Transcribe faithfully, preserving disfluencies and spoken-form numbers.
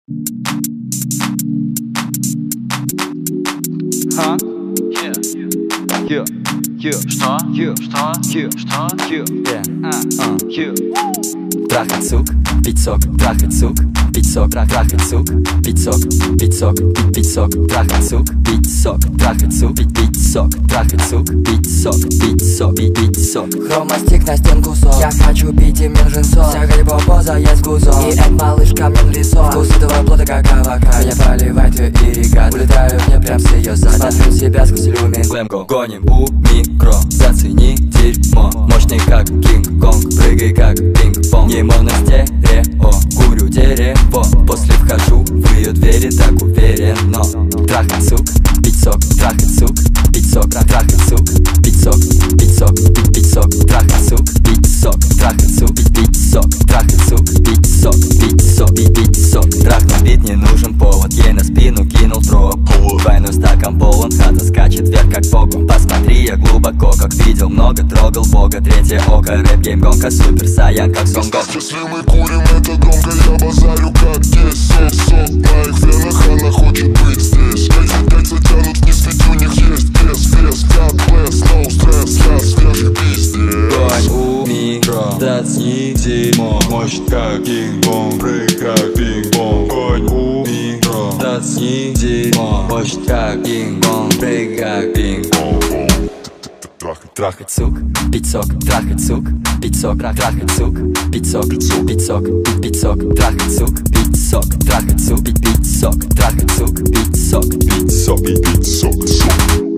Ха? Yeah. Yeah. Yeah. Что? Yeah. Что? Yeah. Что? Yeah. Yeah. А. А. Yeah. Трахать сук, пить сок, трахать сук, пить сок, трах, трахать сук, пить сок, пить сок, пить, пить сок, трахать сук, пить сок, трахать сук, пить, пить сок, трахать сук, пить сок, пить сок, пить, пить сок. Хромастик на стенку сок. Я хочу пить и менжинсо. Вся грибопоза есть кузов. И эт малышка мен лесо. Вкус этого плода как авокадо. Меня проливает ее ирригат. Улетаю в нее прям с ее зада. Смотрю себя сквозь иллюмин. Глэмго, гоним у микро, зацени дерьмо. Мощный как Кинг-Конг, прыгай как пинг-понг. Не моностерео, курю дерево. После вхожу в ее двери так уверенно. Трахать сук, пить сок, трахать сук, пить сок, трах, трахать сук, пить сок, пить сок, пить, пить сок, трахать сук, пить сок, трахать сук, пить, пить сок, трахать сук, пить сок, пить сок, пить, пить сок. Трах на бит, не нужен повод, ей на спину кинул дроп. Двойной стакан полон, хата скачет вверх как погон. Посмотри, я глубоко, как видел много, трогал бога. Третье око, рэп-гейм, гонка, супер саян, как сон гонка. Если мы курим, это громко, я базарю как здесь. Сок, сок, на их венах, она хочет быть здесь. Эти яйца тянут вниз, ведь у них есть вес, вес. God bless, no стресс, я свежий пиздец. Гонь у микро, зацени дерьмо. Мощь как Кинг-Конг, прыг как пинг-понг. Гонь у микро, Зацени дерьмо. Мощь как Кинг-Конг, прыг как пинг-понг. трахать, Трахать сук, пить сок, трахать сук, пить сок, трах, трахать сук, пить сок, пить сок, пить, пить сок, трахать сук, пить сок, трахать сук, пить, пить сок, трахать сук, пить сок, пить сок, пить сок, сок.